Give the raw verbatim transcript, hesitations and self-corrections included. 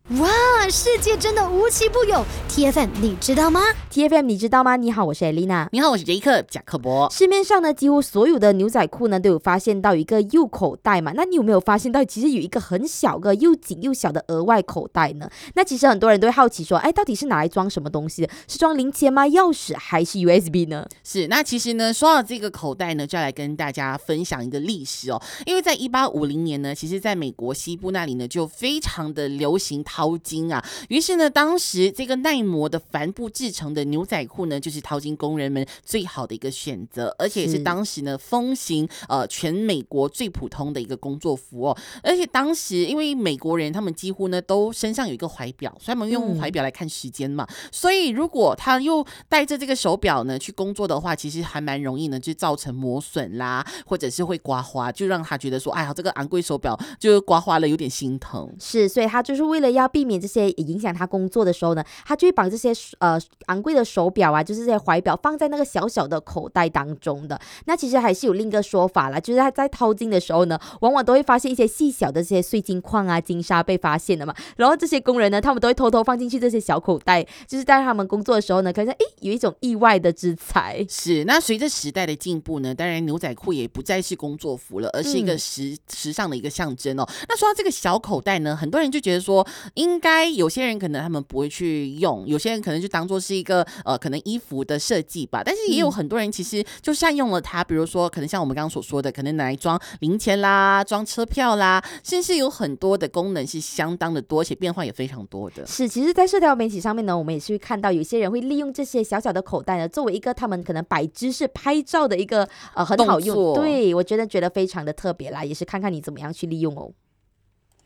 哇，世界真的无奇不有 T F M 你知道吗？ T F M 你知道吗？你好，我是 Elena。 你好，我是杰克贾克伯。 市面上呢，几乎所有的牛仔裤呢都有发现到一个右口袋嘛，那你有没有发现到其实有一个很小个又紧又小的额外口袋呢？那其实很多人都会好奇说，哎，到底是拿来装什么东西的？是装零钱吗？钥匙还是 U S B 呢？ 是，那其实呢，说到这个口袋呢，就要来跟大家分享一个历史哦。因为在一八五零年呢，其实在美国西部那里呢，就非常的流行淘金啊。于是呢，当时这个耐磨的帆布制成的牛仔裤呢，就是淘金工人们最好的一个选择，而且也是当时呢风行呃全美国最普通的一个工作服哦。而且当时因为美国人他们几乎呢都身上有一个怀表，所以他们用怀表来看时间嘛，嗯、所以如果他又带着这个手表呢去工作的话，其实还蛮容易呢就造成磨损啦，或者是会刮花，就让他觉得说，哎呀，这个昂贵手表就刮花了，有点心疼。 是，所以他就是为了要避免这些影响他工作的时候呢，他就会把这些呃昂贵的手表啊，就是这些怀表放在那个小小的口袋当中的。那其实还是有另一个说法啦，就是他在淘金的时候呢，往往都会发现一些细小的这些碎金矿啊、金沙被发现的嘛。然后这些工人呢，他们都会偷偷放进去这些小口袋，就是在他们工作的时候呢，可能诶有一种意外的之财。 是，那随着时代的进步呢，当然牛仔裤也不再是工作服了，而是一个时、嗯、时尚的一个象征哦。那说到这个小口袋呢，很多人就觉得说，应该有些人可能他们不会去用，有些人可能就当做是一个呃可能衣服的设计吧。但是也有很多人其实就善用了它，比如说可能像我们刚刚所说的，可能拿来装零钱啦、装车票啦，甚至有很多的功能是相当的多，而且变化也非常多的。 是，其实，在社交媒体上面呢，我们也是会看到有些人会利用这些小小的口袋呢，作为一个他们可能摆姿势拍照的一个呃很好用。对，我觉得觉得非常的特别啦，也是看看你怎么样去利用哦。